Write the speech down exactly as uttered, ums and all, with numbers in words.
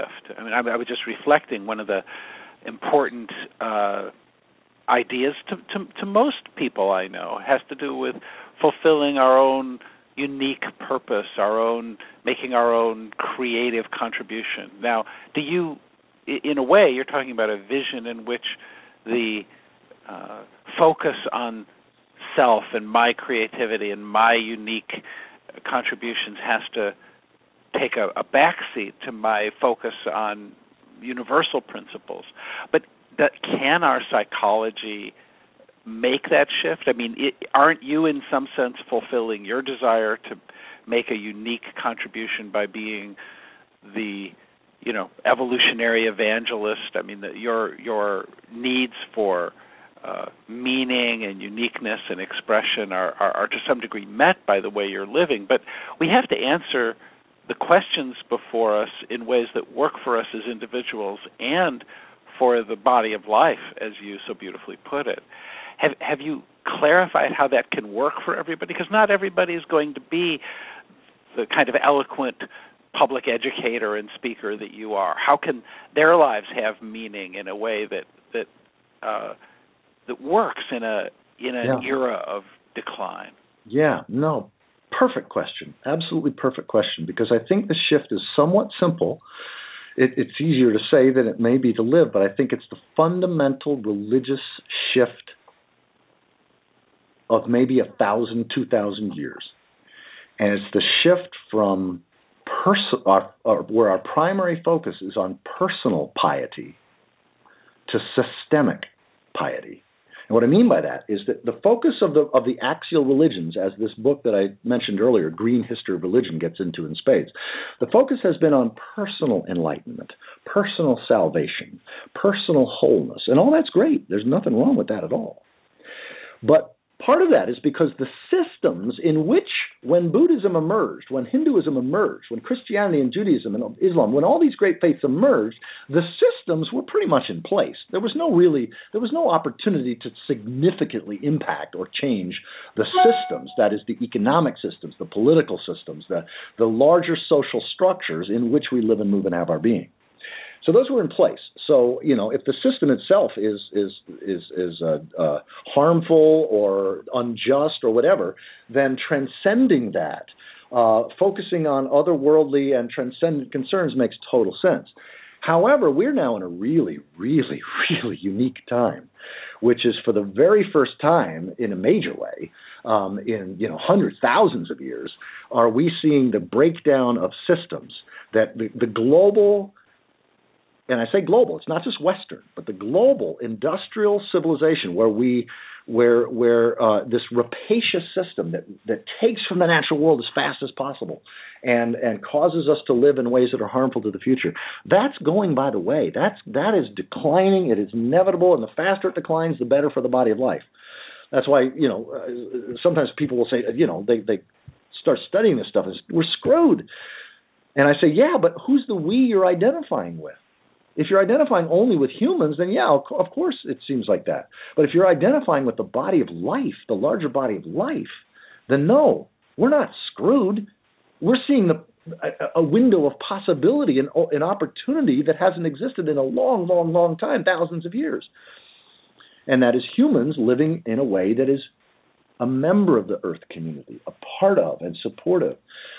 I mean, I, I was just reflecting one of the important uh, ideas to, to, to most people I know has to do with fulfilling our own unique purpose, our own making our own creative contribution. Now, do you, in a way, you're talking about a vision in which the uh, focus on self and my creativity and my unique contributions has to take a, a backseat to my focus on universal principles. But that, can our psychology make that shift? I mean, it, aren't you in some sense fulfilling your desire to make a unique contribution by being the, you know, evolutionary evangelist? I mean, the, your your needs for uh, meaning and uniqueness and expression are, are, are to some degree met by the way you're living. But we have to answer the questions before us in ways that work for us as individuals and for the body of life, as you so beautifully put it. Have have you clarified how that can work for everybody? Because not everybody is going to be the kind of eloquent public educator and speaker that you are. How can their lives have meaning in a way that that uh, that works in a in an yeah. era of decline? Yeah, no, perfect question. Absolutely perfect question, because I think the shift is somewhat simple. It, it's easier to say than it may be to live, but I think it's the fundamental religious shift of maybe a thousand, two thousand years. And it's the shift from pers- our, our, where our primary focus is on personal piety to systemic piety. And what I mean by that is that the focus of the of the axial religions, as this book that I mentioned earlier, Green History of Religion, gets into in spades, the focus has been on personal enlightenment, personal salvation, personal wholeness. And all that's great. There's nothing wrong with that at all. But part of that is because the systems in which, when Buddhism emerged, when Hinduism emerged, when Christianity and Judaism and Islam, when all these great faiths emerged, the systems were pretty much in place. There was no really, there was no opportunity to significantly impact or change the systems, that is the economic systems, the political systems, the, the larger social structures in which we live and move and have our being. So those were in place. So, you know, if the system itself is is is is uh, uh, harmful or unjust or whatever, then transcending that, uh, focusing on otherworldly and transcendent concerns makes total sense. However, we're now in a really, really, really unique time, which is for the very first time in a major way, um, in, you know, hundreds, thousands of years, are we seeing the breakdown of systems that the, the global. And I say global, it's not just Western, but the global industrial civilization where we, where where uh, this rapacious system that, that takes from the natural world as fast as possible and, and causes us to live in ways that are harmful to the future, that's going by the way. That's, that is declining. It is inevitable, and the faster it declines, the better for the body of life. That's why, you know, uh, sometimes people will say, you know, they, they start studying this stuff, and we're screwed. And I say, yeah, but who's the we you're identifying with? If you're identifying only with humans, then yeah, of course it seems like that. But if you're identifying with the body of life, the larger body of life, then no, we're not screwed. We're seeing the, a, a window of possibility and an opportunity that hasn't existed in a long, long, long time, thousands of years. And that is humans living in a way that is a member of the earth community, a part of and supportive.